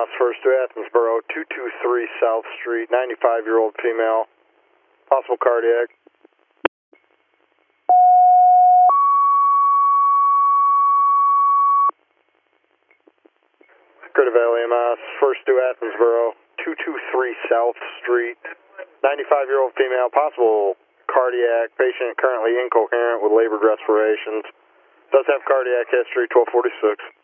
EMS, first to Athensboro, 223 South Street, 95-year-old female, possible cardiac. Curtis Valley EMS, first to Athensboro, 223 South Street, 95-year-old female, possible cardiac, patient currently incoherent with labored respirations, does have cardiac history, 1246.